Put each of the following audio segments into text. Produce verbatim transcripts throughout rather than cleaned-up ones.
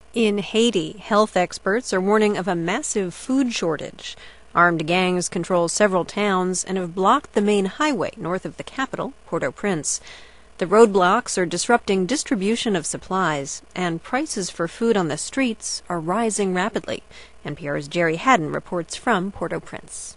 In Haiti, health experts are warning of a massive food shortage. Armed gangs control several towns and have blocked the main highway north of the capital, Port-au-Prince. The roadblocks are disrupting distribution of supplies, and prices for food on the streets are rising rapidly. N P R's Jerry Haddon reports from Port-au-Prince.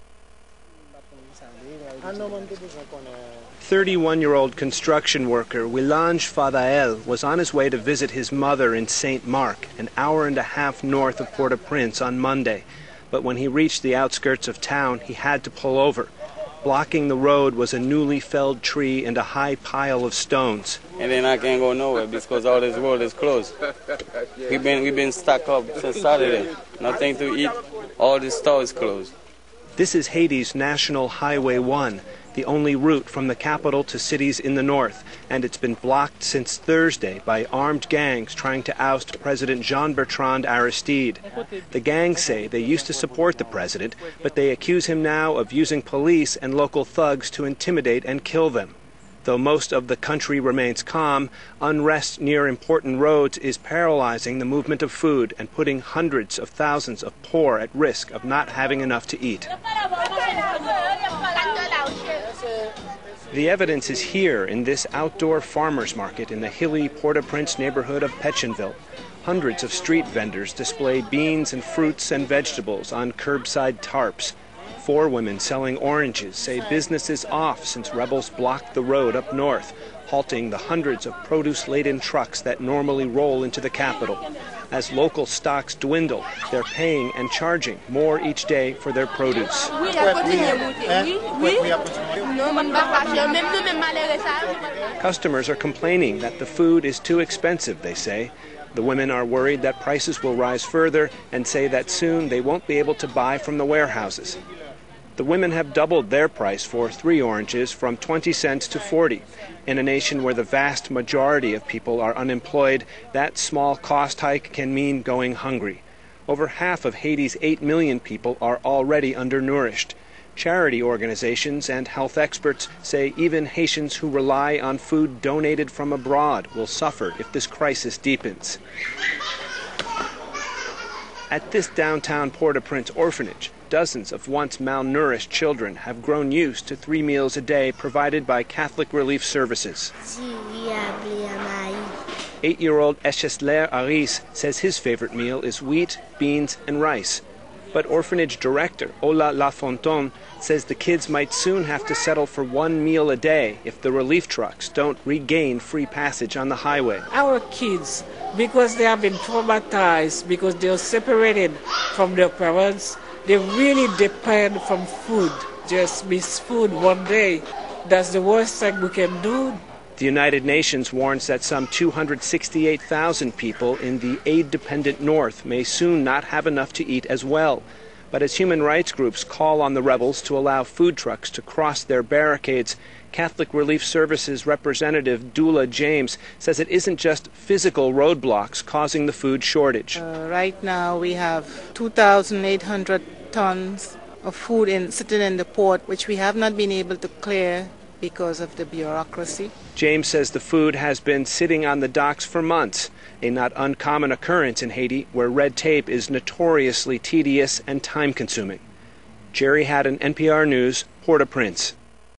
thirty-one-year-old construction worker Wilange Fadael was on his way to visit his mother in Saint Marc, an hour and a half north of Port-au-Prince, on Monday. But when he reached the outskirts of town, he had to pull over. Blocking the road was a newly felled tree and a high pile of stones. And then I can't go nowhere because all this road is closed. We've been, we've been stuck up since Saturday. Nothing to eat. All the stores closed. This is Haiti's National Highway one, the only route from the capital to cities in the north, and it's been blocked since Thursday by armed gangs trying to oust President Jean-Bertrand Aristide. The gangs say they used to support the president, but they accuse him now of using police and local thugs to intimidate and kill them. Though most of the country remains calm, unrest near important roads is paralyzing the movement of food and putting hundreds of thousands of poor at risk of not having enough to eat. The evidence is here in this outdoor farmers market in the hilly Port-au-Prince neighborhood of Pétionville. Hundreds of street vendors display beans and fruits and vegetables on curbside tarps. Four women selling oranges say business is off since rebels blocked the road up north, halting the hundreds of produce-laden trucks that normally roll into the capital. As local stocks dwindle, they're paying and charging more each day for their produce. Customers are complaining that the food is too expensive, they say. The women are worried that prices will rise further and say that soon they won't be able to buy from the warehouses. The women have doubled their price for three oranges from twenty cents to forty. In a nation where the vast majority of people are unemployed, that small cost hike can mean going hungry. Over half of Haiti's eight million people are already undernourished. Charity organizations and health experts say even Haitians who rely on food donated from abroad will suffer if this crisis deepens. At this downtown Port-au-Prince orphanage, dozens of once malnourished children have grown used to three meals a day provided by Catholic Relief Services. Eight-year-old Echesler Aris says his favorite meal is wheat, beans, and rice. But orphanage director Ola Lafontaine says the kids might soon have to settle for one meal a day if the relief trucks don't regain free passage on the highway. Our kids, because they have been traumatized, because they are separated from their parents, they really depend from food. Just miss food one day. That's the worst thing we can do. The United Nations warns that some two hundred sixty-eight thousand people in the aid-dependent north may soon not have enough to eat as well. But as human rights groups call on the rebels to allow food trucks to cross their barricades, Catholic Relief Services representative Dula James says it isn't just physical roadblocks causing the food shortage. Uh, right now we have two thousand eight hundred tons of food in, sitting in the port, which we have not been able to clear because of the bureaucracy. James says the food has been sitting on the docks for months, a not uncommon occurrence in Haiti where red tape is notoriously tedious and time-consuming. Jerry Haddon, N P R News, Port-au-Prince.